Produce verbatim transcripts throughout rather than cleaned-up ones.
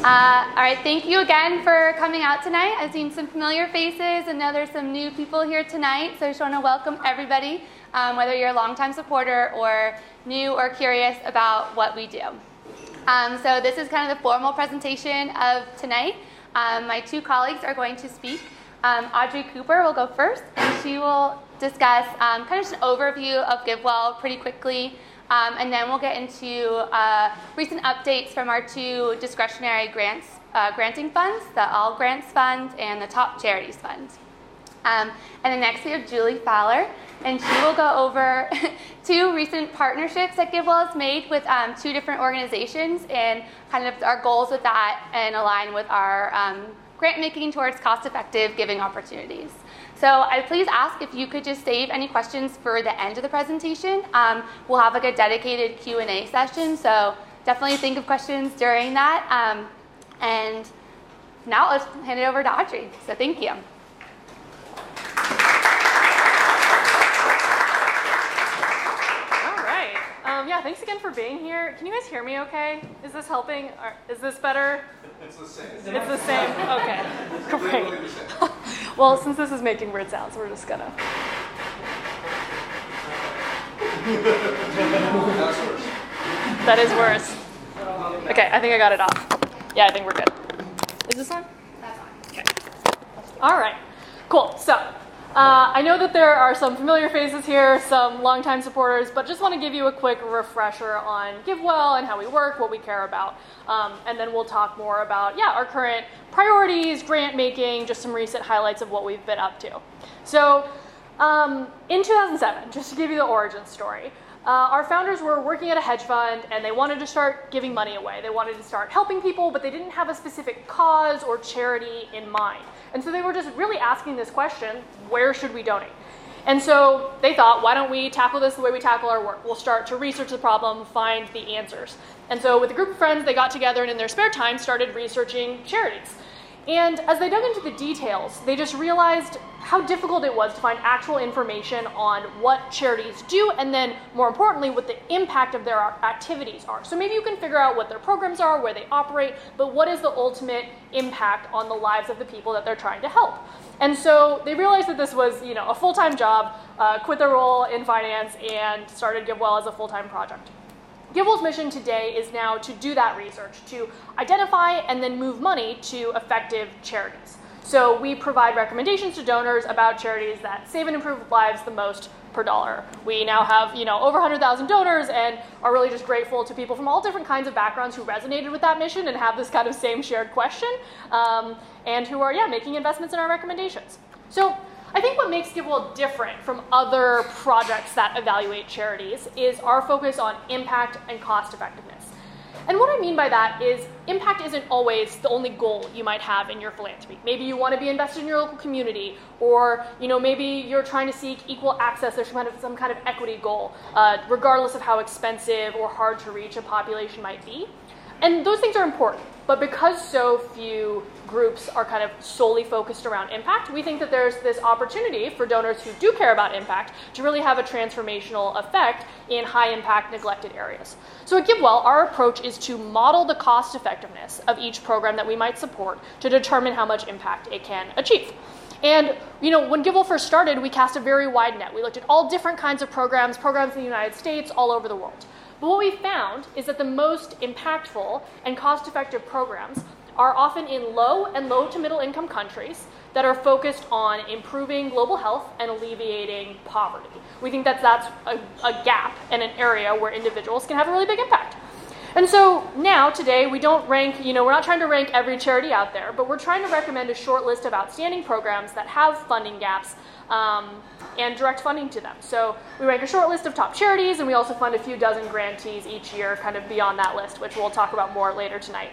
Uh, all right, thank you again for coming out tonight. I've seen some familiar faces, and now there's some new people here tonight, so I just want to welcome everybody, um, whether you're a longtime supporter or new or curious about what we do. Um, so this is kind of the formal presentation of tonight. Um, my two colleagues are going to speak. Um, Audrey Cooper will go first, and she will discuss um, kind of just an overview of GiveWell pretty quickly. Um, and then we'll get into uh, recent updates from our two discretionary grants, uh, granting funds, the All Grants Fund and the Top Charities Fund. Um, and then next we have Julie Fowler, and she will go over two recent partnerships that GiveWell has made with um, two different organizations and kind of our goals with that and align with our um, grant making towards cost-effective giving opportunities. So I'd please ask if you could just save any questions for the end of the presentation. Um, we'll have like a dedicated Q and A session, so definitely think of questions during that. Um, and now let's hand it over to Audrey. So thank you. All right. Um, yeah, thanks again for being here. Can you guys hear me okay? Is this helping? Or is this better? It's the same. It's the same? Okay. Great. Well, since this is making weird sounds, we're just gonna. That's worse. That is worse. Okay, I think I got it off. Yeah, I think we're good. Is this on? That's on. Okay. All right. Cool. So, uh, I know that there are some familiar faces here, some longtime supporters, but just want to give you a quick refresher on GiveWell and how we work, what we care about, um, and then we'll talk more about, yeah, our current priorities, grant making, just some recent highlights of what we've been up to. So, um, in two thousand seven, just to give you the origin story, uh, our founders were working at a hedge fund and they wanted to start giving money away. They wanted to start helping people, but they didn't have a specific cause or charity in mind. And so they were just really asking this question, where should we donate? And so they thought, why don't we tackle this the way we tackle our work? We'll start to research the problem, find the answers. And so with a group of friends, they got together and in their spare time started researching charities. And as they dug into the details, they just realized how difficult it was to find actual information on what charities do, and then more importantly, what the impact of their activities are. So maybe you can figure out what their programs are, where they operate, but what is the ultimate impact on the lives of the people that they're trying to help? And so they realized that this was, you know, a full-time job, uh, quit their role in finance, and started GiveWell as a full-time project. GiveWell's mission today is now to do that research, to identify and then move money to effective charities. So we provide recommendations to donors about charities that save and improve lives the most per dollar. We now have, you know, over one hundred thousand donors and are really just grateful to people from all different kinds of backgrounds who resonated with that mission and have this kind of same shared question, um, and who are, yeah, making investments in our recommendations. So I think what makes GiveWell different from other projects that evaluate charities is our focus on impact and cost effectiveness. And what I mean by that is impact isn't always the only goal you might have in your philanthropy. Maybe you want to be invested in your local community, or you know, maybe you're trying to seek equal access. There's some kind of, some kind of equity goal, uh, regardless of how expensive or hard to reach a population might be. And those things are important, but because so few groups are kind of solely focused around impact, we think that there's this opportunity for donors who do care about impact to really have a transformational effect in high-impact neglected areas. So at GiveWell, our approach is to model the cost effectiveness of each program that we might support to determine how much impact it can achieve. And you know, when GiveWell first started, we cast a very wide net. We looked at all different kinds of programs, programs in the United States, all over the world. But what we found is that the most impactful and cost-effective programs are often in low and low to middle income countries that are focused on improving global health and alleviating poverty. We think that that's a, a gap and an area where individuals can have a really big impact. And so now, today, we don't rank, you know, we're not trying to rank every charity out there, but we're trying to recommend a short list of outstanding programs that have funding gaps um, and direct funding to them. So we rank a short list of top charities, and we also fund a few dozen grantees each year kind of beyond that list, which we'll talk about more later tonight.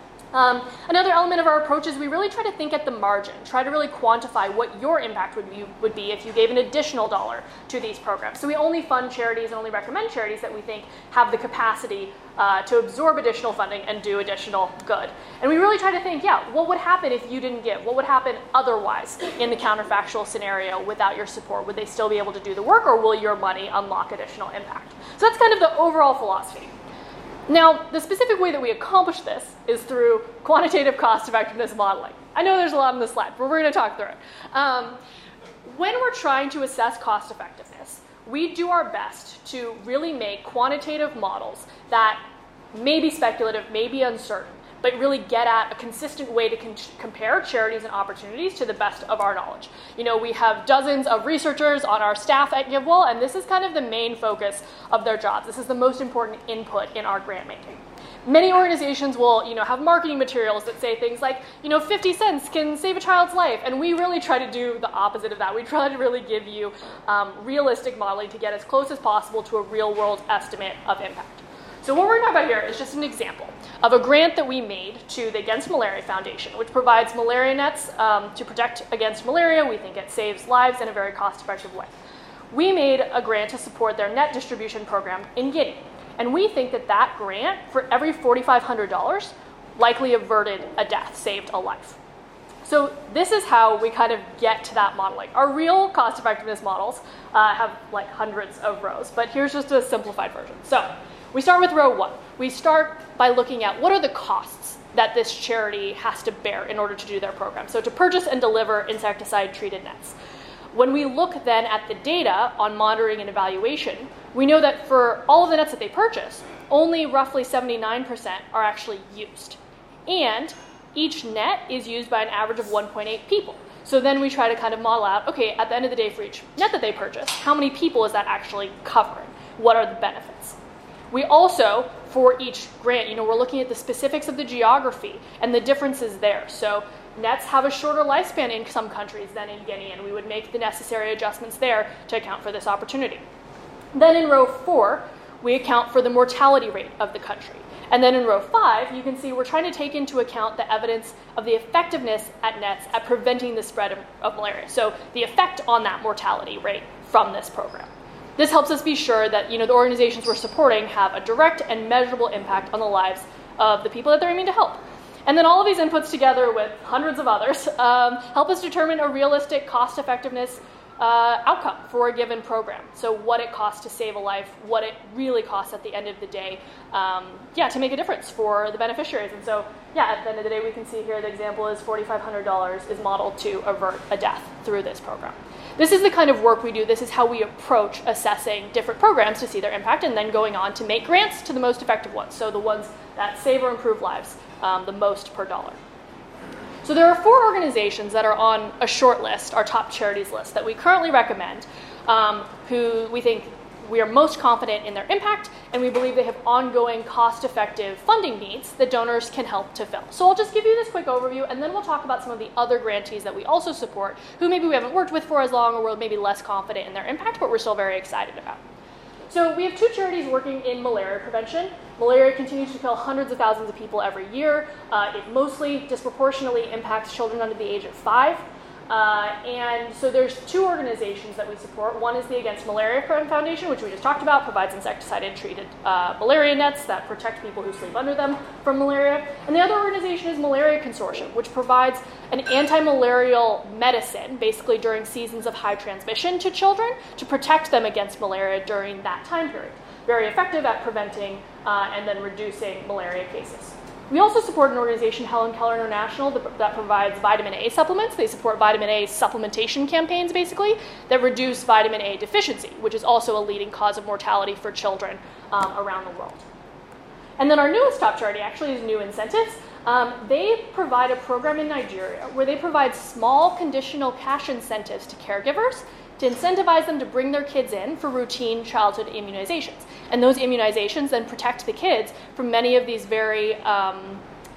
Um, another element of our approach is we really try to think at the margin, try to really quantify what your impact would be, would be if you gave an additional dollar to these programs. So we only fund charities and only recommend charities that we think have the capacity uh, to absorb additional funding and do additional good. And we really try to think, yeah, what would happen if you didn't give? What would happen otherwise in the counterfactual scenario without your support? Would they still be able to do the work, or will your money unlock additional impact? So that's kind of the overall philosophy. Now, the specific way that we accomplish this is through quantitative cost effectiveness modeling. I know there's a lot on this slide, but we're going to talk through it. Um, when we're trying to assess cost effectiveness, we do our best to really make quantitative models that may be speculative, may be uncertain, but really get at a consistent way to con- compare charities and opportunities to the best of our knowledge. You know, we have dozens of researchers on our staff at GiveWell, and this is kind of the main focus of their jobs. This is the most important input in our grant making. Many organizations will, you know, have marketing materials that say things like, you know, fifty cents can save a child's life, and we really try to do the opposite of that. We try to really give you um, realistic modeling to get as close as possible to a real-world estimate of impact. So what we're going to talk about here is just an example of a grant that we made to the Against Malaria Foundation, which provides malaria nets um, to protect against malaria. We think it saves lives in a very cost-effective way. We made a grant to support their net distribution program in Guinea. And we think that that grant, for every four thousand five hundred dollars, likely averted a death, saved a life. So this is how we kind of get to that modeling. Our real cost effectiveness models uh, have like hundreds of rows, but here's just a simplified version. So we start with row one. We start by looking at what are the costs that this charity has to bear in order to do their program. So to purchase and deliver insecticide-treated nets. When we look then at the data on monitoring and evaluation, we know that for all of the nets that they purchase, only roughly seventy-nine percent are actually used. And each net is used by an average of one point eight people. So then we try to kind of model out, okay, at the end of the day for each net that they purchase, how many people is that actually covering? What are the benefits? We also, for each grant, you know, we're looking at the specifics of the geography and the differences there. So nets have a shorter lifespan in some countries than in Guinea, and we would make the necessary adjustments there to account for this opportunity. Then in row four, we account for the mortality rate of the country. And then in row five, you can see we're trying to take into account the evidence of the effectiveness at nets at preventing the spread of, of malaria. So the effect on that mortality rate from this program. This helps us be sure that, you know, the organizations we're supporting have a direct and measurable impact on the lives of the people that they're aiming to help. And then all of these inputs together with hundreds of others um, help us determine a realistic cost effectiveness uh, outcome for a given program. So what it costs to save a life, what it really costs at the end of the day, um, yeah, to make a difference for the beneficiaries. And so, yeah, at the end of the day, we can see here the example is four thousand five hundred dollars is modeled to avert a death through this program. This is the kind of work we do. This is how we approach assessing different programs to see their impact and then going on to make grants to the most effective ones, so the ones that save or improve lives um, the most per dollar. So there are four organizations that are on a short list, our top charities list, that we currently recommend, um, who we think we are most confident in their impact, and we believe they have ongoing cost-effective funding needs that donors can help to fill. So I'll just give you this quick overview, and then we'll talk about some of the other grantees that we also support, who maybe we haven't worked with for as long, or we're maybe less confident in their impact, but we're still very excited about. So we have two charities working in malaria prevention. Malaria continues to kill hundreds of thousands of people every year. Uh, it mostly disproportionately impacts children under the age of five. Uh, and so there's two organizations that we support. One is the Against Malaria Foundation, which we just talked about, provides insecticide-treated uh, malaria nets that protect people who sleep under them from malaria. And the other organization is Malaria Consortium, which provides an anti-malarial medicine, basically during seasons of high transmission to children, to protect them against malaria during that time period. Very effective at preventing uh, and then reducing malaria cases. We also support an organization, Helen Keller International, that, that provides vitamin A supplements. They support vitamin A supplementation campaigns, basically, that reduce vitamin A deficiency, which is also a leading cause of mortality for children um, around the world. And then our newest top charity actually is New Incentives. Um, they provide a program in Nigeria where they provide small conditional cash incentives to caregivers to incentivize them to bring their kids in for routine childhood immunizations. And those immunizations then protect the kids from many of these very, um,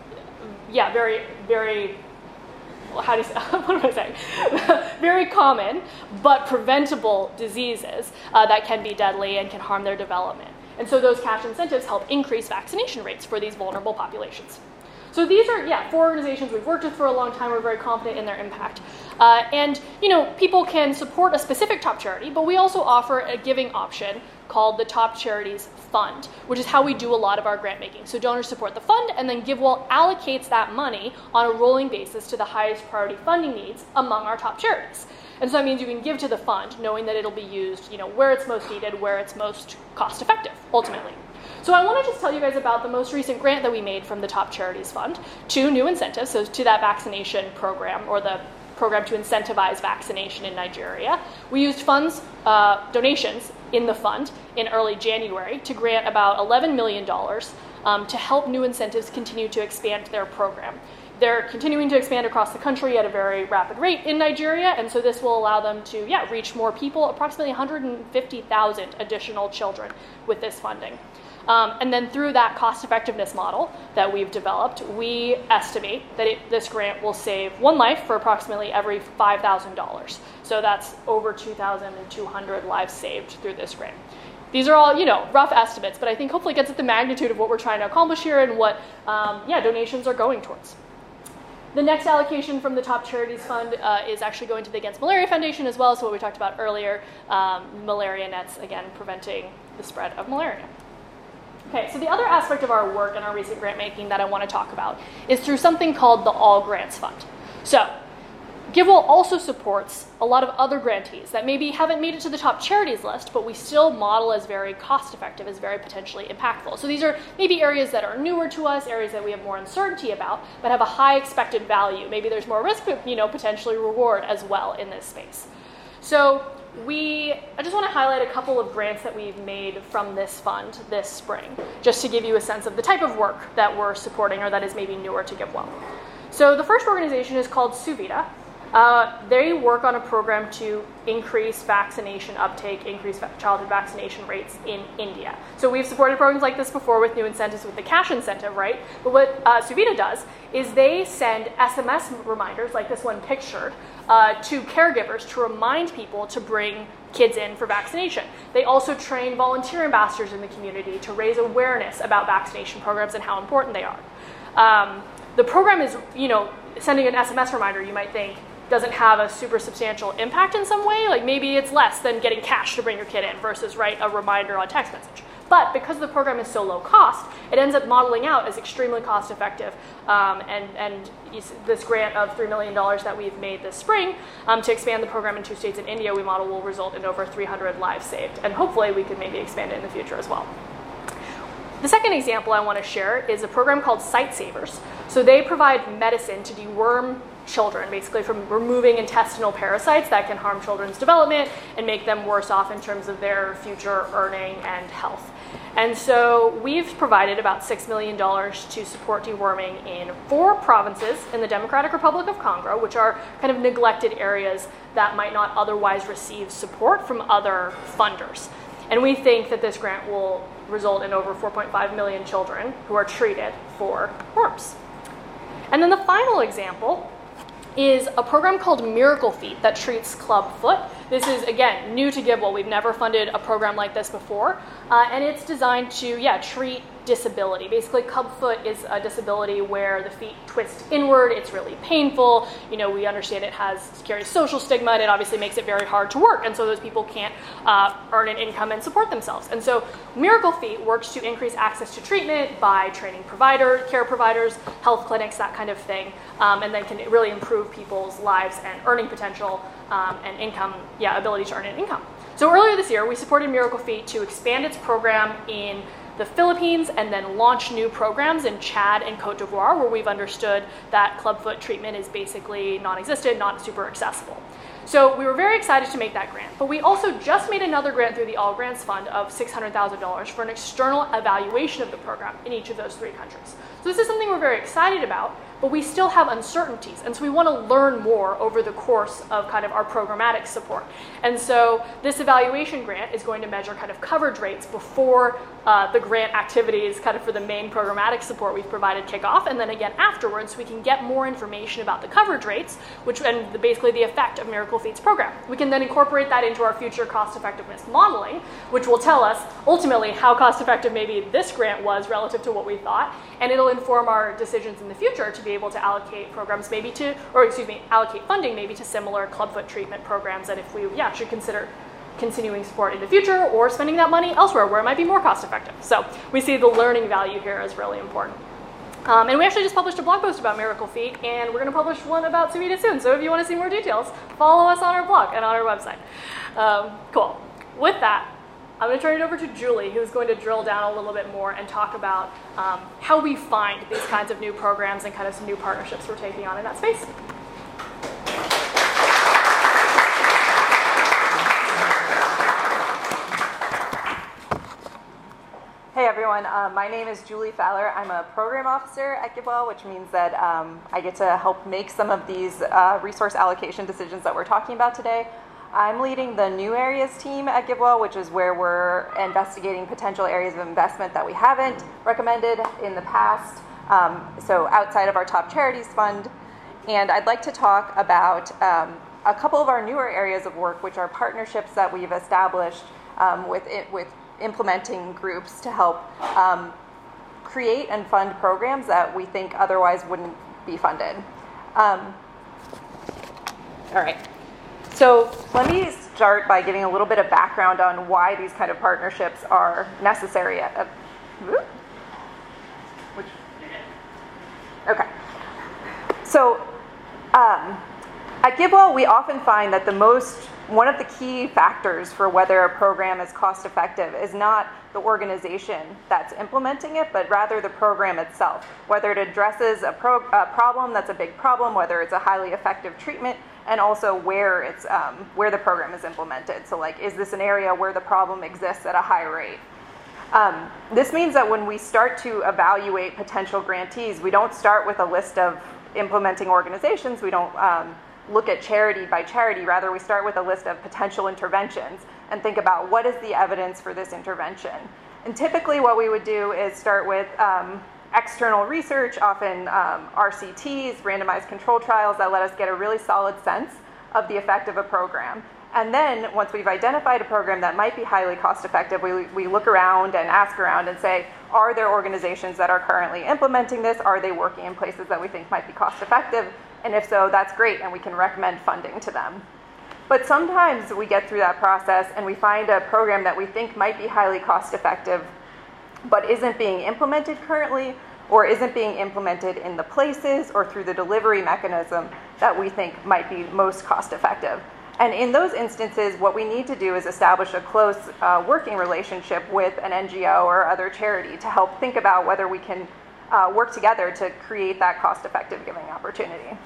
yeah, very, very, well, how do you say, what am I saying? very common but preventable diseases uh, that can be deadly and can harm their development. And so those cash incentives help increase vaccination rates for these vulnerable populations. So these are, yeah, four organizations we've worked with for a long time. We're very confident in their impact. Uh, and, you know, people can support a specific top charity, but we also offer a giving option called the Top Charities Fund, which is how we do a lot of our grant making. So donors support the fund, and then GiveWell allocates that money on a rolling basis to the highest priority funding needs among our top charities. And so that means you can give to the fund, knowing that it'll be used, you know, where it's most needed, where it's most cost effective, ultimately. So I want to just tell you guys about the most recent grant that we made from the Top Charities Fund to New Incentives, so to that vaccination program, or the program to incentivize vaccination in Nigeria. We used funds, uh, donations in the fund in early January to grant about eleven million dollars um, to help New Incentives continue to expand their program. They're continuing to expand across the country at a very rapid rate in Nigeria, and so this will allow them to yeah, reach more people, approximately one hundred fifty thousand additional children with this funding. Um, and then through that cost effectiveness model that we've developed, we estimate that it, this grant will save one life for approximately every five thousand dollars. So that's over two thousand two hundred lives saved through this grant. These are all, you know, rough estimates, but I think hopefully gets at the magnitude of what we're trying to accomplish here and what, um, yeah, donations are going towards. The next allocation from the Top Charities Fund uh, is actually going to the Against Malaria Foundation as well, so what we talked about earlier, um, malaria nets, again, preventing the spread of malaria. Okay, so the other aspect of our work and our recent grant making that I want to talk about is through something called the All Grants Fund. So, GiveWell also supports a lot of other grantees that maybe haven't made it to the top charities list, but we still model as very cost-effective, as very potentially impactful. So these are maybe areas that are newer to us, areas that we have more uncertainty about, but have a high expected value. Maybe there's more risk, but you know, potentially reward as well in this space. So we, I just want to highlight a couple of grants that we've made from this fund this spring, just to give you a sense of the type of work that we're supporting or that is maybe newer to GiveWell. So the first organization is called Suvita. Uh, they work on a program to increase vaccination uptake, increase va- childhood vaccination rates in India. So we've supported programs like this before with New Incentives, with the cash incentive, right? But what uh, Suvita does is they send S M S reminders, like this one pictured, uh, to caregivers to remind people to bring kids in for vaccination. They also train volunteer ambassadors in the community to raise awareness about vaccination programs and how important they are. Um, the program is, you know, sending an S M S reminder, you might think, doesn't have a super substantial impact in some way. Like maybe it's less than getting cash to bring your kid in versus write a reminder on text message. But because the program is so low cost, it ends up modeling out as extremely cost effective. Um, and, and this grant of three million dollars that we've made this spring um, to expand the program in two states in India, we model will result in over three hundred lives saved. And hopefully we could maybe expand it in the future as well. The second example I want to share is a program called Sight Savers. So they provide medicine to deworm children, basically from removing intestinal parasites that can harm children's development and make them worse off in terms of their future earning and health. And so we've provided about six million dollars to support deworming in four provinces in the Democratic Republic of Congo, which are kind of neglected areas that might not otherwise receive support from other funders. And we think that this grant will result in over four point five million children who are treated for worms. And then the final example is a program called Miracle Feet that treats club foot. This is, again, new to GiveWell. We've never funded a program like this before. Uh, and it's designed to, yeah, treat disability. Basically, club foot is a disability where the feet twist inward. It's really painful. You know, we understand it has carries social stigma, and it obviously makes it very hard to work. And so those people can't uh, earn an income and support themselves. And so Miracle Feet works to increase access to treatment by training provider, care providers, health clinics, that kind of thing, um, and then can really improve people's lives and earning potential um, and income, yeah, ability to earn an income. So earlier this year, we supported Miracle Feet to expand its program in the Philippines and then launch new programs in Chad and Cote d'Ivoire, where we've understood that clubfoot treatment is basically non-existent, not super accessible. So we were very excited to make that grant, but we also just made another grant through the All Grants Fund of six hundred thousand dollars for an external evaluation of the program in each of those three countries. So this is something we're very excited about, but we still have uncertainties, and so we want to learn more over the course of kind of our programmatic support. And so this evaluation grant is going to measure kind of coverage rates before uh, the grant activities kind of for the main programmatic support we've provided kick off, and then again afterwards so we can get more information about the coverage rates, which and the, basically the effect of Miracle Feet's program. We can then incorporate that into our future cost effectiveness modeling, which will tell us ultimately how cost effective maybe this grant was relative to what we thought, and it'll inform our decisions in the future to be able to allocate programs maybe to, or excuse me, allocate funding maybe to similar clubfoot treatment programs that if we, yeah, should consider continuing support in the future or spending that money elsewhere where it might be more cost effective. So we see the learning value here as really important. Um, and we actually just published a blog post about Miracle Feet, and we're going to publish one about Suvita soon. So if you want to see more details, follow us on our blog and on our website. Um, cool. With that, I'm going to turn it over to Julie, who's going to drill down a little bit more and talk about um, how we find these kinds of new programs and kind of some new partnerships we're taking on in that space. Hey everyone, uh, my name is Julie Fowler. I'm a program officer at GiveWell, which means that um, I get to help make some of these uh, resource allocation decisions that we're talking about today. I'm leading the new areas team at GiveWell, which is where we're investigating potential areas of investment that we haven't recommended in the past, um, so outside of our top charities fund. And I'd like to talk about um, a couple of our newer areas of work, which are partnerships that we've established um, with, it, with implementing groups to help um, create and fund programs that we think otherwise wouldn't be funded. Um, all right. So let me start by giving a little bit of background on why these kind of partnerships are necessary. At, uh, which, okay. So um, at GiveWell, we often find that the most, one of the key factors for whether a program is cost effective is not the organization that's implementing it, but rather the program itself. Whether it addresses a, pro, a problem that's a big problem, whether it's a highly effective treatment, and also where it's um, where the program is implemented. So like, is this an area where the problem exists at a high rate? Um, this means that when we start to evaluate potential grantees, we don't start with a list of implementing organizations. We don't um, look at charity by charity. Rather, we start with a list of potential interventions and think about what is the evidence for this intervention. And typically what we would do is start with um, external research, often um, R C Ts, randomized control trials that let us get a really solid sense of the effect of a program. And then once we've identified a program that might be highly cost effective, we, we look around and ask around and say, are there organizations that are currently implementing this? Are they working in places that we think might be cost effective? And if so, that's great, and we can recommend funding to them. But sometimes we get through that process and we find a program that we think might be highly cost effective but isn't being implemented currently, or isn't being implemented in the places or through the delivery mechanism that we think might be most cost effective. And in those instances, what we need to do is establish a close uh, working relationship with an N G O or other charity to help think about whether we can uh, work together to create that cost-effective giving opportunity.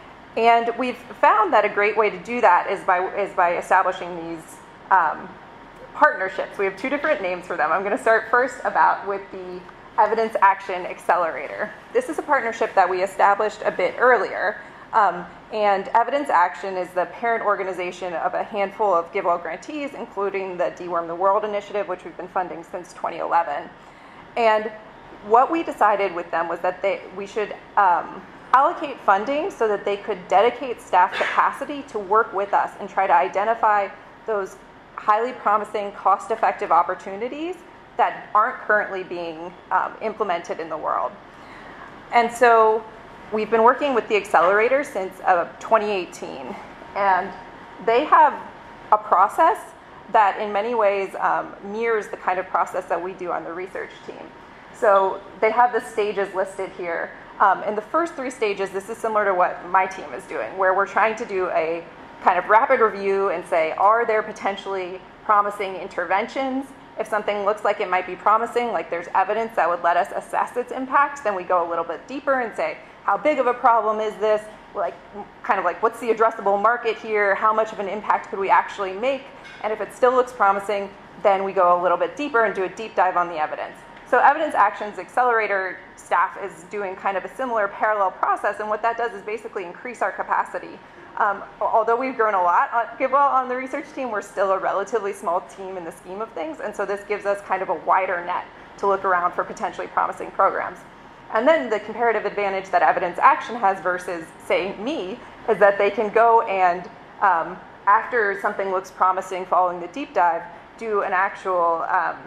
And we've found that a great way to do that is by, is by establishing these um, partnerships. We have two different names for them. I'm going to start first about with the Evidence Action Accelerator. This is a partnership that we established a bit earlier. Um, and Evidence Action is the parent organization of a handful of GiveWell grantees, including the Deworm the World initiative, which we've been funding since twenty eleven. And what we decided with them was that they, we should um, allocate funding so that they could dedicate staff capacity to work with us and try to identify those highly promising, cost-effective opportunities that aren't currently being um, implemented in the world. And so we've been working with the accelerator since uh, twenty eighteen, and they have a process that in many ways um, mirrors the kind of process that we do on the research team. So they have the stages listed here. Um, in the first three stages, this is similar to what my team is doing, where we're trying to do a kind of rapid review and say, are there potentially promising interventions? If something looks like it might be promising, like there's evidence that would let us assess its impact, then we go a little bit deeper and say, how big of a problem is this? Like, kind of like, what's the addressable market here? How much of an impact could we actually make? And if it still looks promising, then we go a little bit deeper and do a deep dive on the evidence. So Evidence Action's accelerator staff is doing kind of a similar parallel process, and what that does is basically increase our capacity. Um, although we've grown a lot at GiveWell on the research team, we're still a relatively small team in the scheme of things, and so this gives us kind of a wider net to look around for potentially promising programs. And then the comparative advantage that Evidence Action has versus, say, me, is that they can go and, um, after something looks promising following the deep dive, do an actual um,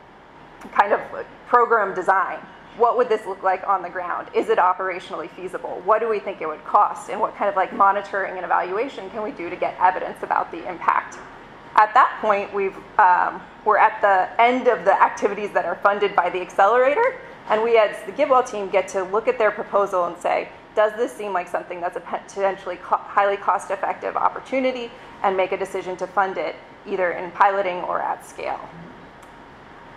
kind of program design. What would this look like on the ground? Is it operationally feasible? What do we think it would cost? And what kind of like monitoring and evaluation can we do to get evidence about the impact? At that point, we've, um, we're at the end of the activities that are funded by the accelerator, and we as the GiveWell team get to look at their proposal and say, does this seem like something that's a potentially co- highly cost-effective opportunity, and make a decision to fund it either in piloting or at scale.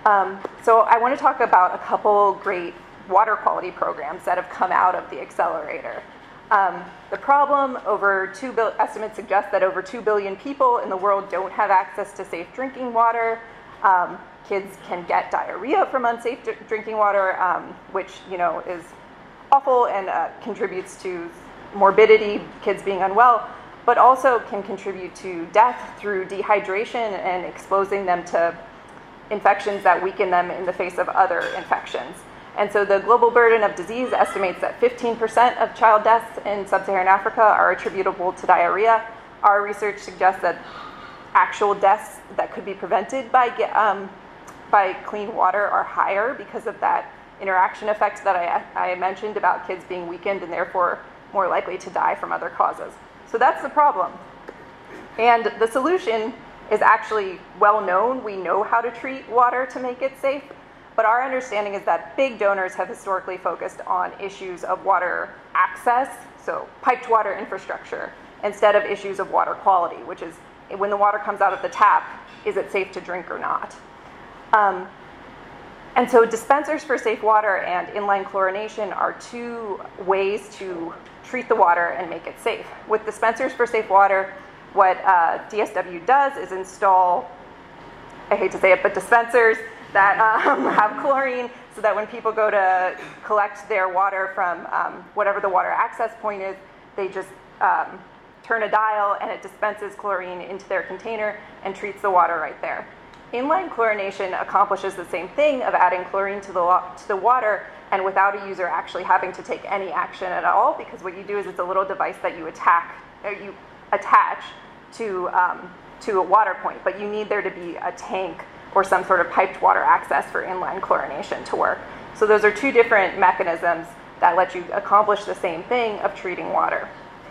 Um, so I want to talk about a couple great water quality programs that have come out of the accelerator. Um, the problem, over two bil- estimates suggest that over two billion people in the world don't have access to safe drinking water. Um, kids can get diarrhea from unsafe d- drinking water, um, which, you know, is awful and uh, contributes to morbidity, kids being unwell, but also can contribute to death through dehydration and exposing them to infections that weaken them in the face of other infections. And so the global burden of disease estimates that fifteen percent of child deaths in sub-Saharan Africa are attributable to diarrhea. Our research suggests that actual deaths that could be prevented by, um, by clean water are higher because of that interaction effect that I, I mentioned about kids being weakened and therefore more likely to die from other causes. So that's the problem. And the solution is actually well known. We know how to treat water to make it safe. But our understanding is that big donors have historically focused on issues of water access, so piped water infrastructure, instead of issues of water quality, which is when the water comes out of the tap, is it safe to drink or not? Um, and so dispensers for safe water and inline chlorination are two ways to treat the water and make it safe. With dispensers for safe water, what uh, D S W does is install, I hate to say it, but dispensers that um, have chlorine so that when people go to collect their water from um, whatever the water access point is, they just um, turn a dial and it dispenses chlorine into their container and treats the water right there. Inline chlorination accomplishes the same thing of adding chlorine to the, lo- to the water and without a user actually having to take any action at all, because what you do is it's a little device that you attack, or you attach to, um, to a water point, but you need there to be a tank or some sort of piped water access for inline chlorination to work. So those are two different mechanisms that let you accomplish the same thing of treating water.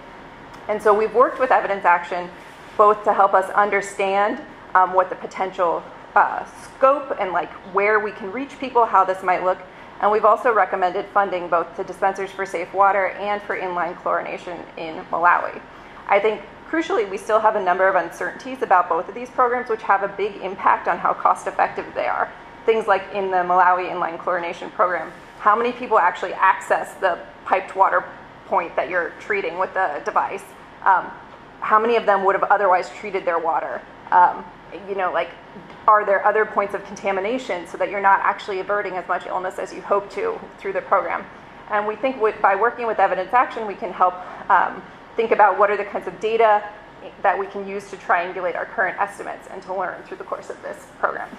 And so we've worked with Evidence Action both to help us understand um, what the potential uh, scope and like where we can reach people, how this might look. And we've also recommended funding both to dispensers for safe water and for inline chlorination in Malawi. I think crucially, we still have a number of uncertainties about both of these programs, which have a big impact on how cost-effective they are. Things like in the Malawi inline chlorination program, how many people actually access the piped water point that you're treating with the device? Um, how many of them would have otherwise treated their water? Um, you know, like, are there other points of contamination so that you're not actually averting as much illness as you hope to through the program? And we think with, by working with Evidence Action, we can help um, think about what are the kinds of data that we can use to triangulate our current estimates and to learn through the course of this program.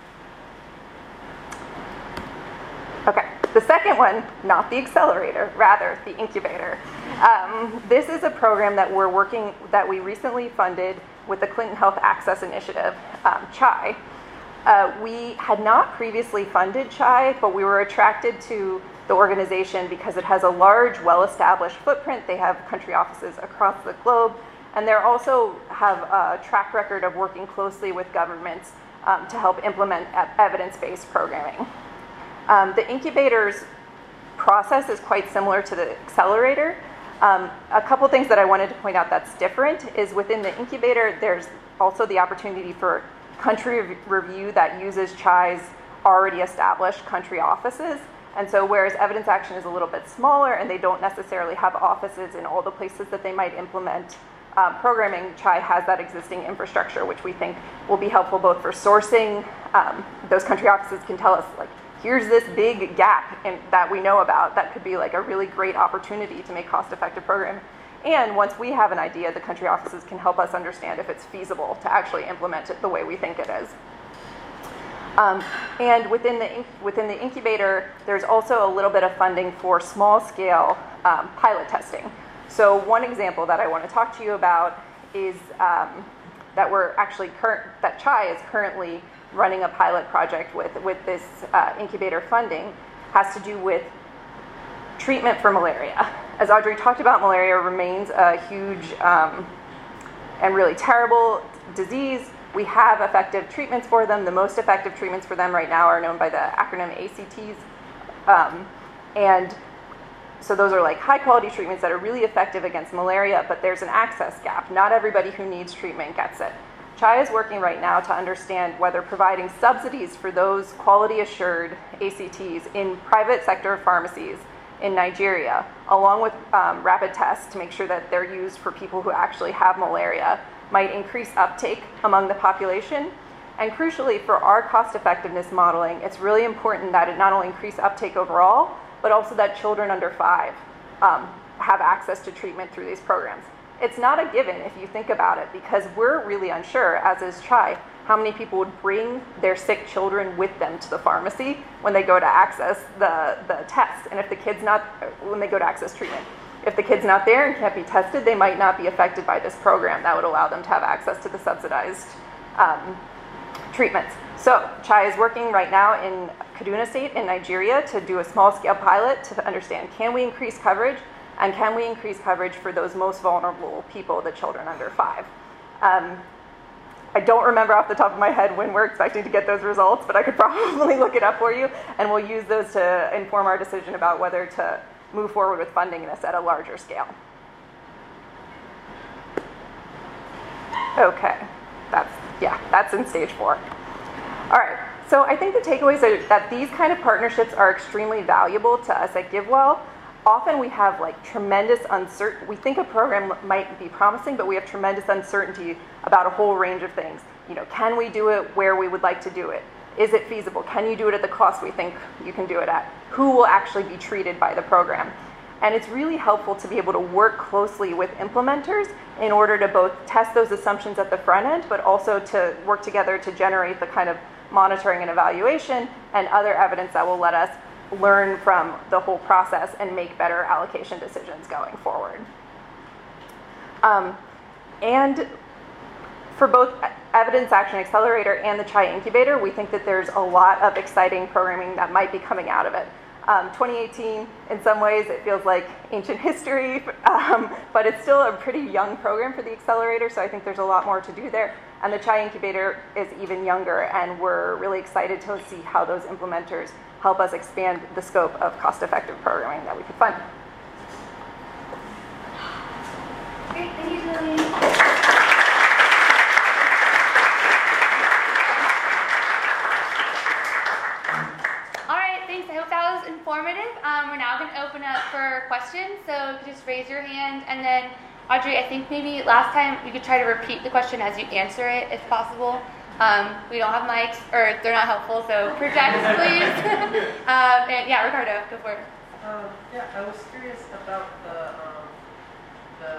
Okay, the second one, not the accelerator, rather the incubator. Um, this is a program that we're working, that we recently funded with the Clinton Health Access Initiative, um, CHAI. Uh, we had not previously funded CHAI, but we were attracted to the organization because it has a large, well-established footprint. They have country offices across the globe, and they also have a track record of working closely with governments um, to help implement evidence-based programming. Um, the incubator's process is quite similar to the accelerator. Um, a couple things that I wanted to point out that's different is within the incubator, there's also the opportunity for country review that uses CHAI's already established country offices. And so whereas Evidence Action is a little bit smaller and they don't necessarily have offices in all the places that they might implement um, programming, CHAI has that existing infrastructure, which we think will be helpful both for sourcing. Um, those country offices can tell us, like, here's this big gap in, that we know about that could be like a really great opportunity to make cost-effective program. And once we have an idea, the country offices can help us understand if it's feasible to actually implement it the way we think it is. Um, and within the, within the incubator, there's also a little bit of funding for small-scale um, pilot testing. So one example that I want to talk to you about is um, that we're actually current, that CHAI is currently running a pilot project with, with this uh, incubator funding, has to do with treatment for malaria. As Audrey talked about, malaria remains a huge um, and really terrible disease. We have effective treatments for them. The most effective treatments for them right now are known by the acronym A C Ts. Um, and so those are like high quality treatments that are really effective against malaria, but there's an access gap. Not everybody who needs treatment gets it. C H I is working right now to understand whether providing subsidies for those quality-assured A C Ts in private sector pharmacies in Nigeria, along with um, rapid tests to make sure that they're used for people who actually have malaria, might increase uptake among the population. And crucially, for our cost-effectiveness modeling, it's really important that it not only increase uptake overall, but also that children under five um, have access to treatment through these programs. It's not a given if you think about it, because we're really unsure, as is C H I, how many people would bring their sick children with them to the pharmacy when they go to access the, the test. And if the kid's not, when they go to access treatment. If the kid's not there and can't be tested, they might not be affected by this program that would allow them to have access to the subsidized um, treatments. So C H I is working right now in Kaduna State in Nigeria to do a small-scale pilot to understand, can we increase coverage, and can we increase coverage for those most vulnerable people, the children under five? Um, I don't remember off the top of my head when we're expecting to get those results, but I could probably look it up for you, and we'll use those to inform our decision about whether to move forward with funding this at a larger scale. Okay, that's, yeah, that's in stage four. All right, so I think the takeaways are that these kind of partnerships are extremely valuable to us at GiveWell. Often we have like tremendous uncertainty. We think a program might be promising, but we have tremendous uncertainty about a whole range of things. You know, can we do it where we would like to do it? Is it feasible? Can you do it at the cost we think you can do it at? Who will actually be treated by the program? And it's really helpful to be able to work closely with implementers in order to both test those assumptions at the front end, but also to work together to generate the kind of monitoring and evaluation and other evidence that will let us learn from the whole process and make better allocation decisions going forward. Um, and for both Evidence Action Accelerator and the C H I Incubator, we think that there's a lot of exciting programming that might be coming out of it. Um, twenty eighteen, in some ways, it feels like ancient history, um, but it's still a pretty young program for the Accelerator, so I think there's a lot more to do there. And the C H I Incubator is even younger, and we're really excited to see how those implementers help us expand the scope of cost-effective programming that we could fund. Great, thank you, Julie. All right, thanks. I hope that was informative. Um, we're now going to open up for questions, so you could just raise your hand, and then Audrey, I think maybe last time you could try to repeat the question as you answer it, if possible. Um, we don't have mics, or they're not helpful, so project, please. um, and yeah, Ricardo, go for it. Um, yeah, I was curious about the, um, the,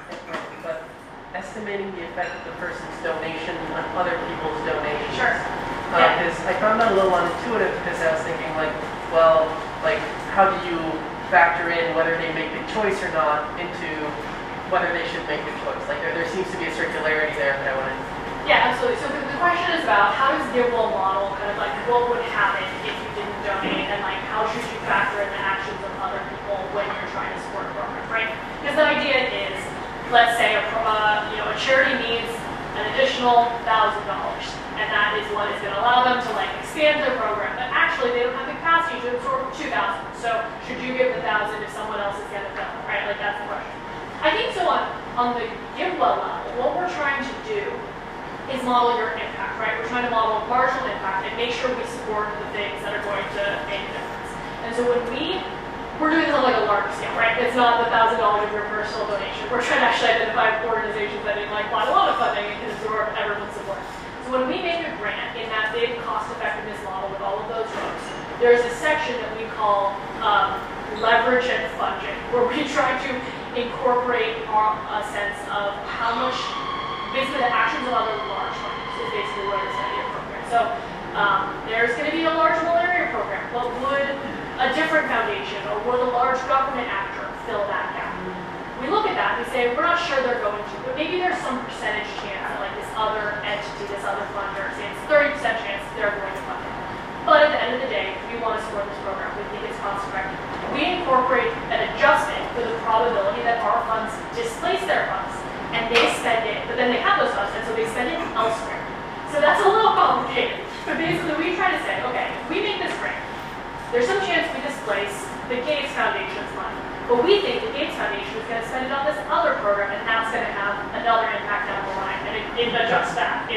the estimating the effect of the person's donation on other people's donations. Sure. Because uh, I found that a little unintuitive, because I was thinking, like, well, like, how do you factor in whether they make the choice or not into whether they should make the choice? Like, there, there seems to be a circularity there that I want to. Yeah, absolutely. So the, the question is about how does GiveWell model kind of like what would happen if you didn't donate, and like how should you factor in the actions of other people when you're trying to support a program, right? Because the idea is, let's say a uh, you know a charity needs an additional thousand dollars, and that is what is going to allow them to like expand their program. But actually, they don't have the capacity to absorb two thousand. So should you give the thousand if someone else is going to fill, right? Like that's the question. I think so on on the GiveWell level, what we're trying to do is model your impact, right? We're trying to model marginal impact and make sure we support the things that are going to make a difference. And so when we, we're doing this on like a large scale, right? It's not the thousand dollars of your personal donation. We're trying to actually identify organizations that need like quite a lot of funding and can absorb everyone's support. So when we make a grant in that big cost effectiveness model with all of those folks, there's a section that we call um, leverage and funding, where we try to incorporate our, a sense of how much basically the actions of other large funders is basically where this idea program. So um, there's going to be a large malaria program, but would a different foundation or would a large government actor fill that gap? We look at that and we say, we're not sure they're going to, but maybe there's some percentage chance that like this other entity, this other funder, say it's thirty percent chance they're going to fund it. But at the end of the day, we want to support this program. We think it's cost effective. We incorporate an adjustment for the probability that our funds displace their funds and they spend it, but then they have those funds, and so they spend it elsewhere. So that's a little complicated. But basically, we try to say, okay, if we make this grant, there's some chance we displace the Gates Foundation's money. But we think the Gates Foundation is going to spend it on this other program, and that's going to have another impact down the line, and it, it adjusts that.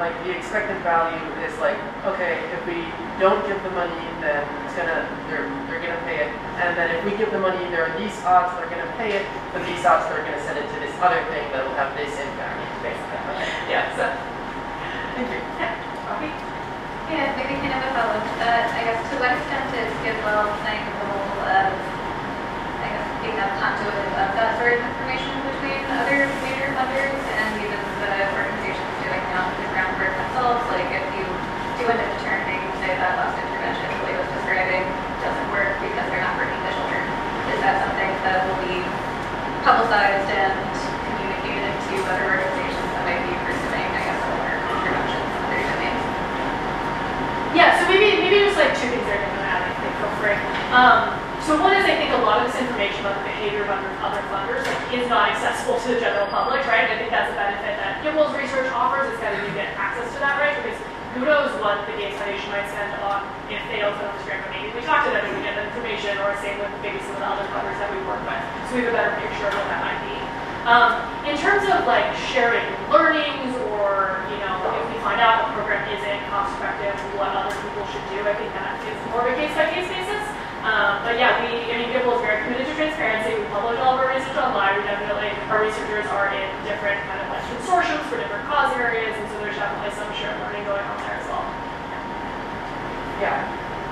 like the expected value is like, okay, if we don't give the money, then it's gonna they're they're gonna pay it, and then if we give the money, there are these odds they're gonna pay it, but these odds they're gonna send it to this other thing that will have this impact, basically. Okay. Yeah. So, thank you. Yeah. Okay. Yeah, maybe kind of a follow up to that. I guess to what extent is GiveWell playing the role of, I guess, being a conduit of that sort of information between other major funders and even the organizations doing now the groundwork themselves? Like if you do end up determining, say, that last intervention Lee was describing doesn't work because they're not working the children, is that something that will be publicized and communicated to other organizations that might be pursuing, I guess, similar interventions in their domains? Yeah, so maybe maybe there's like two things there to add, I think, for free. Um, so one is I think a lot of this information about the behavior of other, other funders like, is not accessible to the general public, right? I think that's a benefit that GiveWell's research offers is kind of you get access to that, right? Because who knows what the Gates Foundation might spend on if they don't fund this grant, but maybe we talk to them and we get that information, or same with maybe some of the other funders that we work with. So we have a better picture of what that might be. Um, in terms of like sharing learnings, or you know, if we find out a program isn't cost effective, what other people should do, I think that is more of a case by case basis. Um, but yeah, we, I mean, GiveWell is very committed to transparency. We publish all of our research online. We definitely, our researchers are in different kind of like consortiums for different cause areas, and so there's definitely some shared learning going on there as well. Yeah.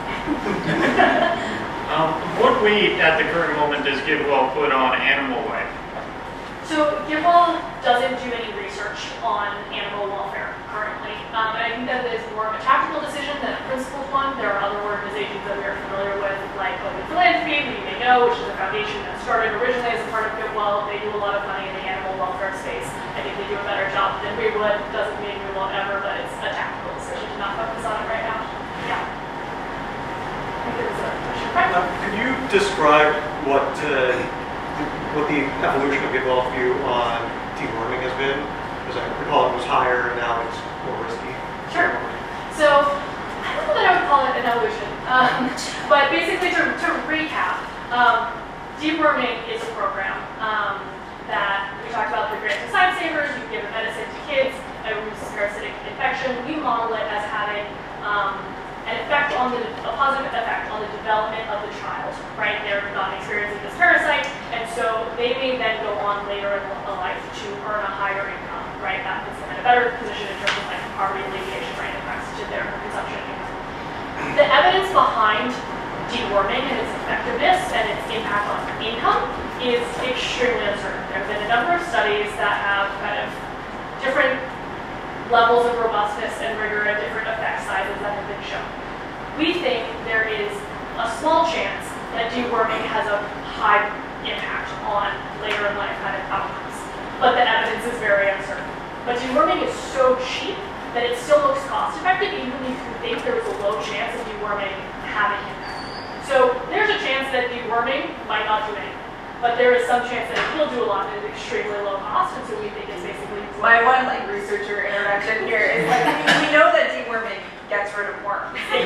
um, what weight at the current moment does GiveWell put on animal life? So GiveWell doesn't do any research on animal welfare currently, um, and I think that is more of a tactical decision than a principled one. There are other organizations that we are familiar with, like Open Philanthropy, who you may know, which is a foundation that started originally as a part of GiveWell. They do a lot of money in the animal welfare space. I think they do a better job than we would. Doesn't mean we won't ever, but it's a tactical decision to not focus on it right now. Yeah. I think there's a question. Right. Uh, could you describe what uh, what the evolution of GiveWell's view on deworming has been? Because I recall it was higher and now it's more risky. Sure. So I don't know that I would call it an evolution, um, but basically to, to recap, um, deworming is a program um, that we talked about the grant to Time Savers. You give a medicine to kids that reduces parasitic infection. We model it as having um, an effect on the, a positive effect on the development of the child, right? They're not experiencing this parasite, and so they may then go on later in life to earn a higher income, right? That puts them in a better position in terms of like poverty alleviation, right? Impacts to their consumption income. The evidence behind deworming and its effectiveness and its impact on income is extremely uncertain. There have been a number of studies that have kind of different levels of robustness and rigor and different effect sizes that have been shown. We think there is a small chance that deworming has a high impact on later in life kind of outcomes, but the evidence is very uncertain. But deworming is so cheap that it still looks cost effective even if you think there was a low chance of deworming having impact. So there's a chance that deworming might not do anything, but there is some chance that it will do a lot at an extremely low cost, and so we think it's basically My one like researcher interaction here is like we know that deworming gets rid of worms. It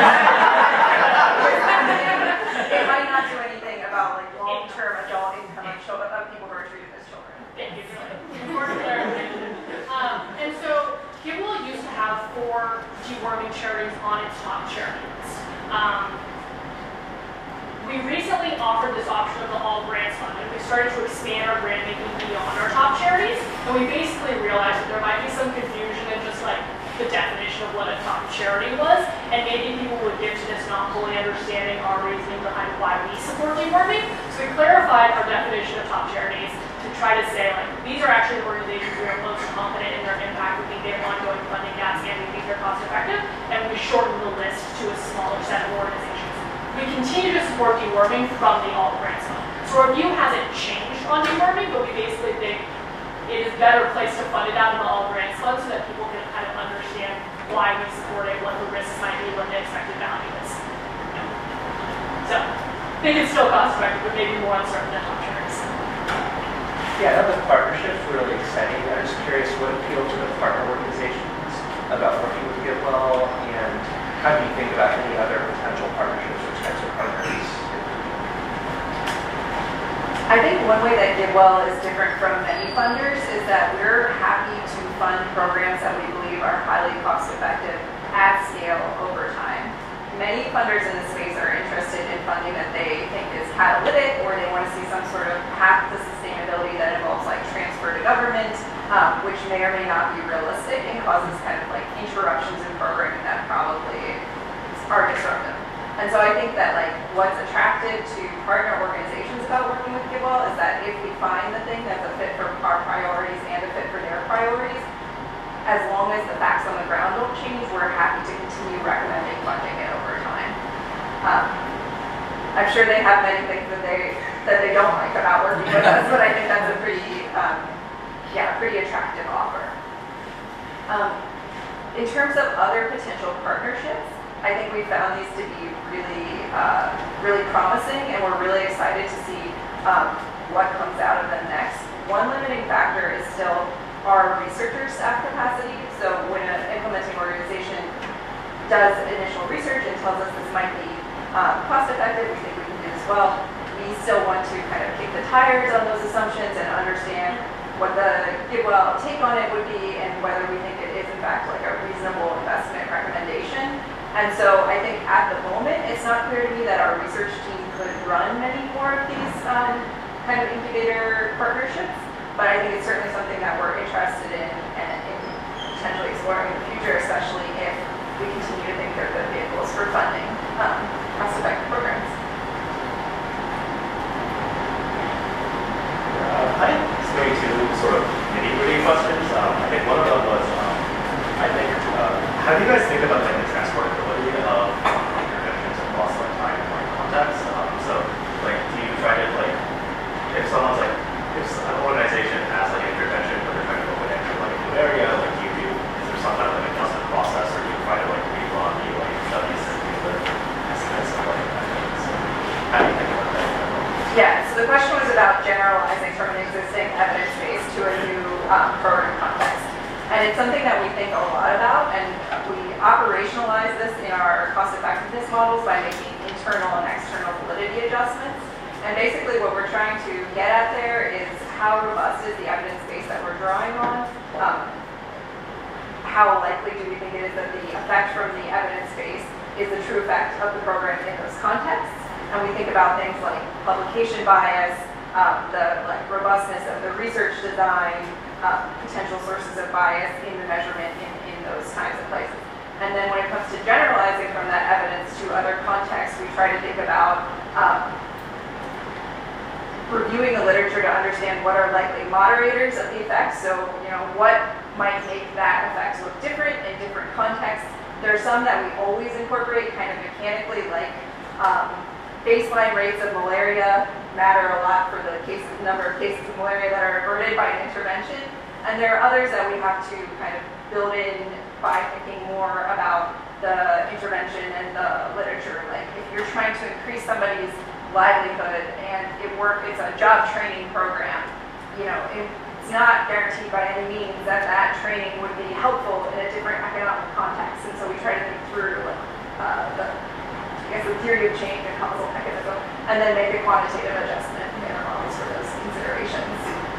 might not do anything about like long-term adult income of, children, of people who are treated as children. Thank you for that important clarification. Um, and so GiveWell used to have four deworming charities on its top charity list. Um, We recently offered this option of the All Grants Fund, and we started to expand our grant making beyond our top charities, and we basically realized that there might be some confusion in just like the definition of what a top charity was, and maybe people would get to this not fully understanding our reasoning behind why we support deworming. So we clarified our definition of top charities to try to say like, these are actually the organizations we are most confident in their impact, we think they have ongoing funding gaps, and we think they're cost effective, and we shortened the list to a smaller set of organizations. We continue to support deworming from the All Grants Fund. So our view hasn't changed on deworming, but we basically think it is a better place to fund it out of the All Grants Fund so that people can kind of understand why we support it, what the risks might be, what the expected value is. So I think it's still cost effective, but maybe more uncertain than top charities. Yeah, that the partnership's really exciting. I'm just curious what appealed to the partner organizations about working with GiveWell, and how do you think about any other potential partnerships or types of partners? I I think one way that GiveWell is different from many funders is that we're happy to fund programs that we believe are highly cost effective at scale over time. Many funders in this space are interested in funding that they think is catalytic, or they want to see some sort of path to sustainability that involves like transfer to government, um, which may or may not be realistic and causes kind of like interruptions in programming that probably are disruptive. And so I think that like what's attractive to partner organizations about working with GiveWell is that if we find the thing that's a fit for our priorities and a fit for their priorities, as long as the facts on the ground don't change, we're happy to continue recommending funding it over time. Um, I'm sure they have many things that they that they don't like about working with us, but I think that's a pretty, um, yeah, pretty attractive offer. Um, in terms of other potential partnerships, I think we found these to be really, uh, really promising, and we're really excited to see um, what comes out of them next. One limiting factor is still our researcher staff capacity. So when an implementing organization does initial research and tells us this might be um, cost effective, we think we can do this well, we still want to kind of kick the tires on those assumptions and understand what the GiveWell take on it would be and whether we think it is in fact like a reasonable investment recommendation. And so I think at the moment, it's not clear to me that our research team could run many more of these um, kind of incubator partnerships. But I think it's certainly something that we're interested in and in potentially exploring in the future, especially if we continue to think they're good vehicles for funding um, cost-effective programs. Uh, I have maybe two sort of nitty-gritty questions. Um, I think one of them was, um, I think, uh, how do you guys think about like the transportability of interventions across like time and like context? Um, so, like, do you try to like, if someone's like, if an organization has like an intervention, but they're trying to open into like a new area, like do you do, is there some kind of like adjustment process, or do you try to like rerun the like studies and do the estimates of like effectiveness? How do you think about that? Yeah, so the question was about generalizing from an existing evidence base to a new um, program context. And it's something that we think a lot about, and we operationalize this in our cost effectiveness models by making internal and external validity adjustments. And basically what we're trying to get at there is how robust is the evidence base that we're drawing on? Um, how likely do we think it is that the effect from the evidence base is the true effect of the program in those contexts? And we think about things like publication bias, um, the like robustness of the research design, um, potential sources of bias in the measurement in, in those kinds of places. And then when it comes to generalizing from that evidence to other contexts, we try to think about um, reviewing the literature to understand what are likely moderators of the effect. So, you know, what might make that effect look different in different contexts. There are some that we always incorporate kind of mechanically, like um, baseline rates of malaria matter a lot for the cases, number of cases of malaria that are averted by an intervention. And there are others that we have to kind of build in by thinking more about the intervention and the literature. Like if you're trying to increase somebody's livelihood and it work, it's a job training program, you know, it's not guaranteed by any means that that training would be helpful in a different economic context. And so we try to think through uh, the, I guess, the theory of change and causal mechanism, and then make a quantitative adjustment in our models for those considerations.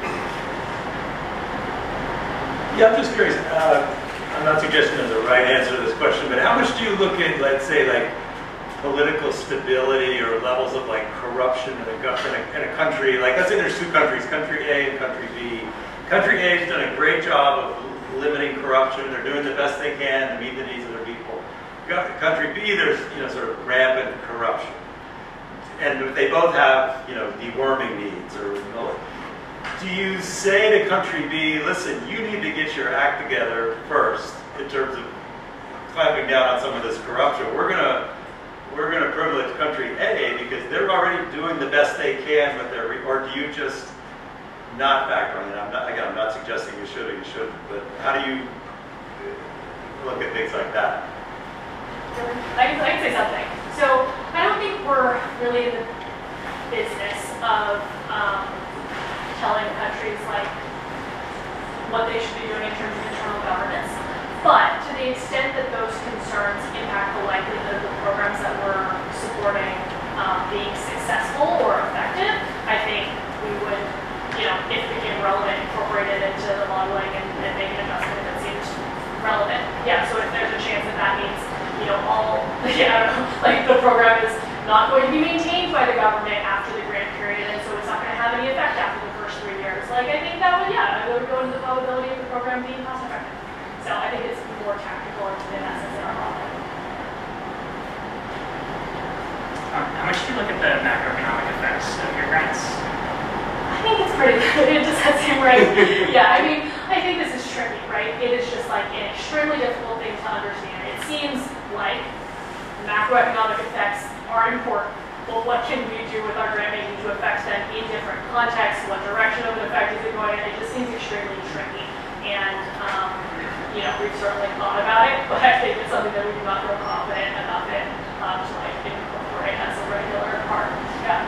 Yeah, I'm just curious. Uh, I'm not suggesting there's a right answer to this question, but how much do you look at, let's say, like political stability or levels of like corruption in a, in a, in a country? Like, let's say there's two countries, country A and country B. Country A has done a great job of limiting corruption. They're doing the best they can to meet the needs of their people. Country B, there's, you know, sort of rampant corruption. And they both have, you know, deworming needs. Or do you say to country B, listen, you need to get your act together first in terms of clamping down on some of this corruption. We're gonna we're gonna privilege country A because they're already doing the best they can with their, re- or do you just not factor in it? I'm not, again, I'm not suggesting you should or you shouldn't, but how do you look at things like that? I can, I can say something. So I don't think we're really in the business of um, telling countries like what they should be doing in terms of internal governance. But to the extent that those concerns impact the likelihood of the programs that we're supporting um, being successful or effective, I think we program is not going to be maintained by the government after the grant period, and so it's not going to have any effect after the first three years. Like, I think that would, yeah, I would go into the probability of the program being cost effective. So I think it's more tactical in that sense in our model. Um, how much do you look at the macroeconomic effects of your grants? I think it's pretty good. It just has him right. Yeah, I mean, I think this is tricky, right? It is just like an extremely difficult thing to understand. It seems like macroeconomic effects are important. Well, what can we do with our grant making to affect them in different contexts? What direction of an effect is it going in? It just seems extremely tricky. And, um, you know, we've certainly thought about it, but I think it's something that we do not feel confident enough in um, to like incorporate as a regular part. Yeah.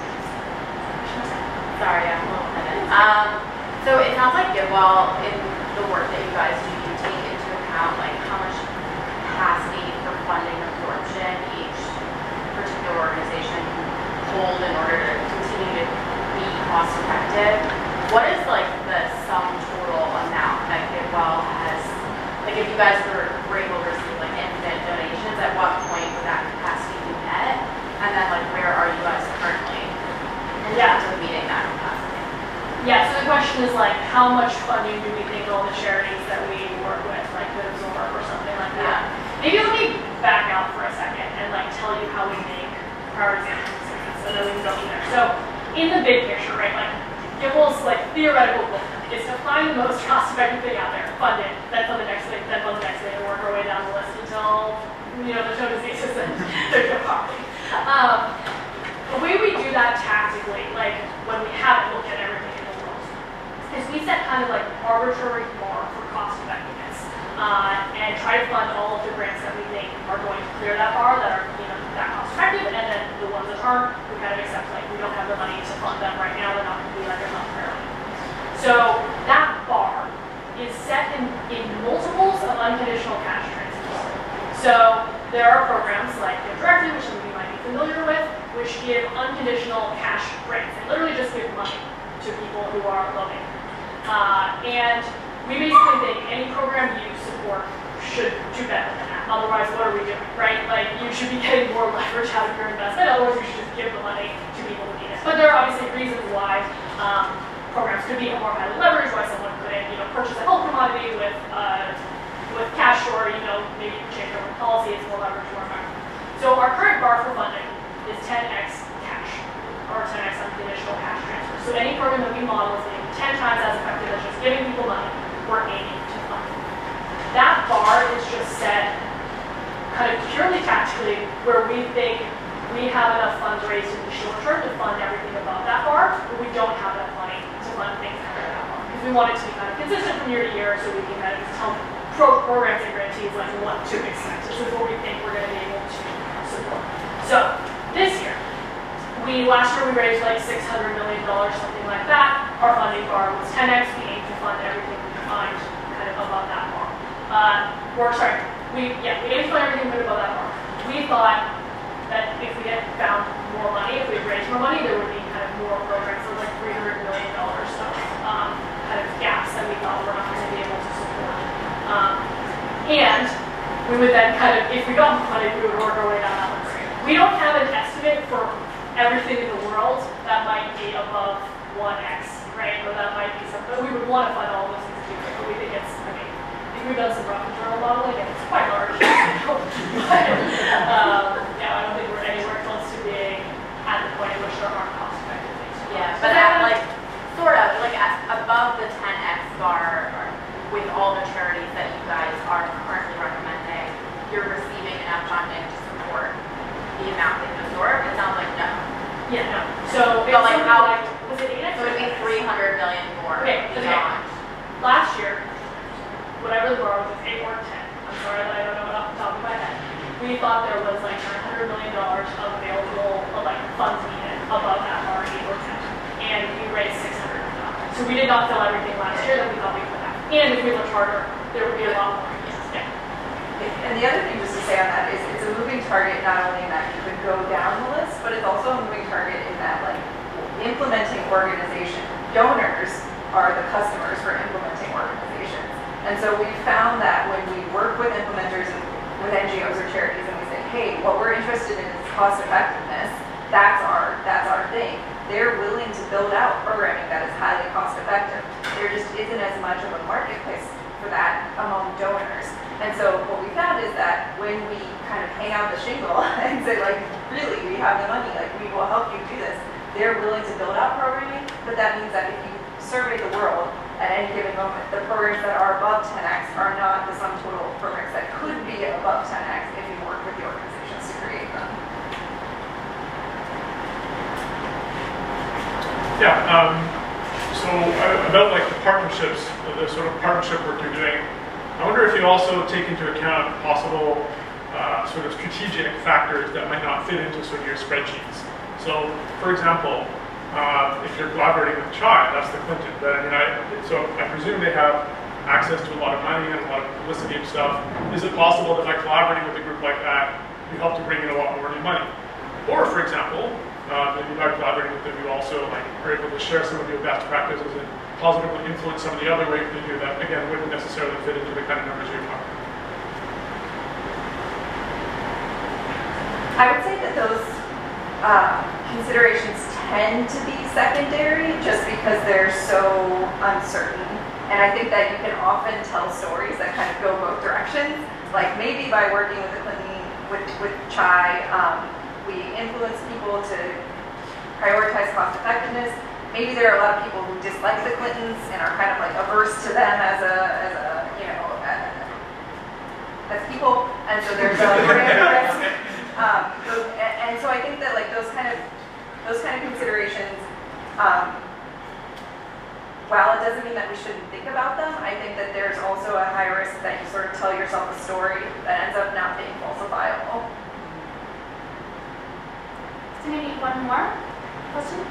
Sorry, I'm a little minute. Um, so it sounds like GiveWell, in the work that you guys do, you take into account like how much capacity for funding absorption each particular organization can hold in order to continue to be cost effective. What is like the sum total amount that GiveWell has? Like if you guys were, were able to receive like infinite donations, at what point would that capacity be met? And then like where are you guys currently? Yeah. To meeting that capacity. Yeah, so the question is like, how much funding do we think all the charities that we work with like could absorb or something like that? Yeah. Maybe let me back out for a second and like tell you how we make prioritization decisions so that we can go from there. So in the big picture, right, like GiveWell's like theoretical goal is to find the most cost-effective thing out there, fund it, then fund the next thing, then fund the next thing, and work our way down the list until you know there's no diseases and there's no poverty. Um, The way we do that tactically, like when we haven't looked at everything in the world, is we set kind of like arbitrary bar for cost effectiveness uh, and try to fund all of the grants that we think are going to clear that bar, that are you know that cost effective, and then the ones that aren't, we kind of accept like we don't have the money to fund them right now. They're not going to be like they're not priority. So that bar is set in, in multiples of unconditional cash transfers. So there are programs like Give Directly, which some of you might be familiar with, which give unconditional cash grants. They literally just give money to people who are low income. Uh, and we basically think any program you support should do better than that. Otherwise, what are we doing, right? Like, you should be getting more leverage out of your investment. Otherwise, you should just give the money to people who need it. But there are obviously reasons why um, programs could be more highly leveraged, why someone couldn't, you know, purchase a whole commodity with uh, with cash, or you know, maybe change over policy. It's more leverage, more environment. So our current bar for funding is ten x cash, or ten x unconditional cash transfer. So any program that we model is going to be ten times as effective as just giving people money we're aiming to fund. That bar is just set kind of purely tactically where we think we have enough funds raised in the short term to fund everything above that bar, but we don't have enough money to fund things under that bar. Because we want it to be kind of consistent from year to year so we can kind of tell pro programs and grantees like what to expect. This is what we think we're going to be able to support. So this year, we last year we raised like six hundred million dollars, something like that. Our funding bar was ten x. We aim to fund everything we find kind of above that bar. Uh, or sorry, we yeah we aim to fund everything but above that bar. We thought that if we had found more money, if we had raised more money, there would be kind of more programs. There was like three hundred million dollars of um, kind of gaps that we thought we're not going to be able to support. Um, and we would then kind of, if we got more money, we would work our way down that list. We don't have an estimate for everything in the world that might be above one x, right? Or that might be something. We would want to fund all those things too, but we think it's, I mean, I think we've done some rough internal modeling and it's quite large. but, um, yeah, I don't think we're anywhere close to being at the point at which there aren't cost effective things. Yeah, but at like, sort of, like at, above the ten x bar, with all the charities that you guys are currently recommending, you're receiving enough funding to support the amount that you absorb? It sounds like no. Yeah, no. So, but like how, like, was it eight x? So it would be three hundred million more okay, beyond. Okay. Last year, whatever the bar was, eight or ten. I'm sorry that I don't know it off the top of my head. We thought there was like nine hundred million dollars of available of like funds needed above that bar, eight or ten. And we raised six hundred million dollars. So we did not fill everything last year that we thought we could have. And if we looked harder, there would be a lot more. Yeah. And the other thing just to say on that is it's a moving target not only in that you could go down the list, but it's also a moving target in that like implementing organization donors are the customers for implementing organizations. And so we found that when we work with implementers and with N G Os or charities and we say, hey, what we're interested in is cost effectiveness, that's our that's our thing. They're willing to build out programming that is highly cost effective. There just isn't as much of a marketplace for that among donors. And so what we found is that when we kind of hang out the shingle and say, like, really, we have the money, like, we will help you do this, they're willing to build out programming, but that means that if you survey the world at any given moment, the programs that are above ten X are not the sum total of programs that could be above ten X if you work with the organizations to create them. Yeah, um, so uh, about like the partnerships, the sort of partnership work you're doing, I wonder if you also take into account possible uh, sort of strategic factors that might not fit into sort of your spreadsheets. So, for example, uh, if you're collaborating with Chai, that's the Clinton, but I mean, I, so I presume they have access to a lot of money and a lot of publicity and stuff. Is it possible that by collaborating with a group like that, you help to bring in a lot more new money? Or, for example, uh, maybe by collaborating with them, you also like are able to share some of your best practices and positively influence some of the other ways they do that, again, wouldn't necessarily fit into the kind of numbers you're talking about. I would say that those uh, considerations tend to be secondary just because they're so uncertain. And I think that you can often tell stories that kind of go both directions. Like maybe by working with the Clinton, with, with Chai, um, we influence people to prioritize cost effectiveness. Maybe there are a lot of people who dislike the Clintons and are kind of like averse to them as a, as a you know, uh, as people, and so there's a risk. Um, so, and, and so I think that like those kind of those kind of considerations, um, while it doesn't mean that we shouldn't think about them, I think that there's also a high risk that you sort of tell yourself a story that ends up not being falsifiable. So maybe one more question?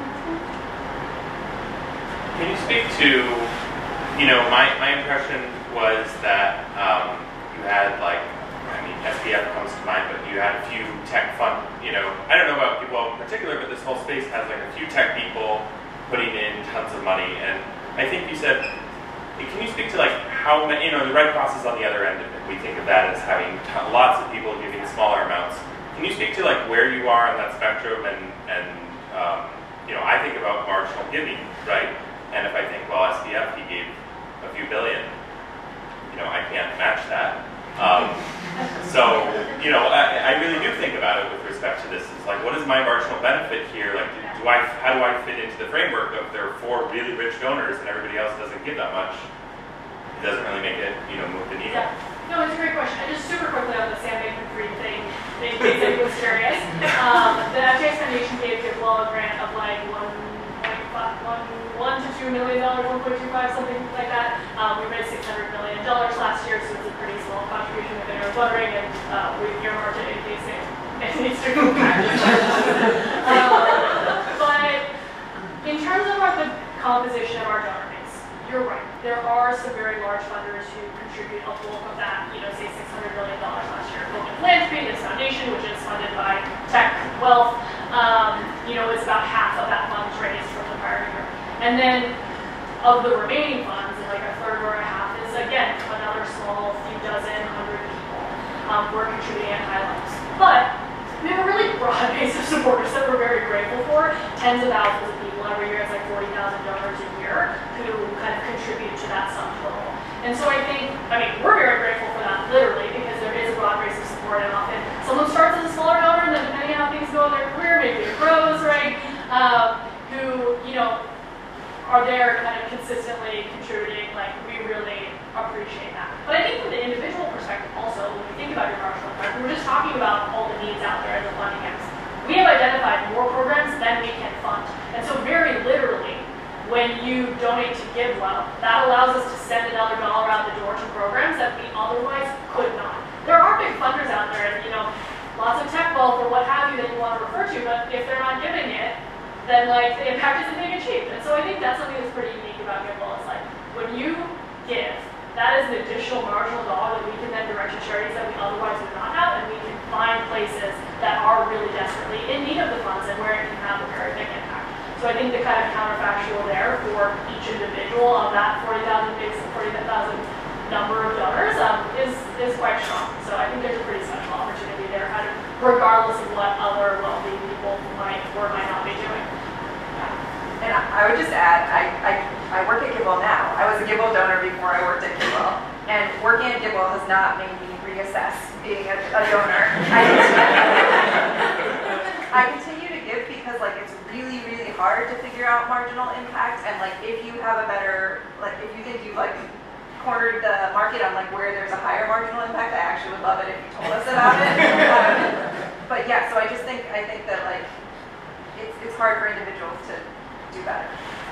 Can you speak to, you know, my, my impression was that um, you had like, I mean, S B F comes to mind, but you had a few tech fund, you know, I don't know about people in particular, but this whole space has like a few tech people putting in tons of money. And I think you said, can you speak to like how many, you know, the Red Cross is on the other end of it. We think of that as having t- lots of people giving smaller amounts. Can you speak to like where you are on that spectrum? And, and um, you know, I think about marginal giving, right? And if I think, well, S B F, he gave a few billion, you know, I can't match that. Um, so, you know, I, I really do think about it with respect to this. It's like, what is my marginal benefit here? Like, do, do I, how do I fit into the framework of there are four really rich donors and everybody else doesn't give that much? It doesn't really make it, you know, move the needle. Yeah. No, it's a great question. And just super quickly on the Sam Bankman-Fried thing, in case anyone was curious, um, the F T X Foundation gave GiveWell a grant of like one point five, one, one to two million dollars, one point two five, something like that. Um, we raised six hundred million dollars last year, so it's a pretty small contribution if anyone's wondering, and uh, we've earmarked it in case it needs to go back. um, but in terms of our, the composition of our donor base, you're right. There are some very large funders who contribute a bulk of that, you know, say six hundred million dollars last year. Global Philanthropy, this foundation, which is funded by Tech Wealth, um, you know, it's about half of that funds raised from the prior year. And then of the remaining funds, like a third or a half is, again, another small few dozen, hundred people um, who are contributing at high levels. But we have a really broad base of supporters that we're very grateful for. Tens of thousands of people every year. It's like forty thousand donors a year who kind of contribute to that sum total. And so I think, I mean, we're very grateful for that, literally, because there is a broad base of support, and often someone starts as a smaller donor, and then depending on how things go in their career, maybe it grows, right? Um, who, you know, are there kind of consistently contributing, like, we really appreciate that. But I think from the individual perspective also, when we think about your marginal impact, we're just talking about all the needs out there and the funding gaps. We have identified more programs than we can fund. And so very literally, when you donate to GiveWell, that allows us to send another dollar out the door to programs that we otherwise could not. There are big funders out there, and you know, lots of tech wealth or what have you that you want to refer to, but if they're not giving it, then like the impact isn't being achieved. And so I think that's something that's pretty unique about GiveWell. It's like when you give, that is an additional marginal dollar that we can then direct to charities that we otherwise would not have, and we can find places that are really desperately in need of the funds and where it can have a very big impact. So I think the kind of counterfactual there for each individual of that forty thousand number of donors um, is, is quite strong. So I think there's a pretty special opportunity there. How to regardless of what other wealthy people might or might not be doing. And I would just add, I, I, I work at GiveWell now. I was a GiveWell donor before I worked at GiveWell. And working at GiveWell has not made me reassess being a, a donor. I continue, I continue to give because like it's really, really hard to figure out marginal impact. And like if you have a better, like if you think you like cornered the market on like where there's a higher marginal impact, I actually would love it if you told us about it. Um, but yeah, so I just think, I think that like it's, it's hard for individuals to do better.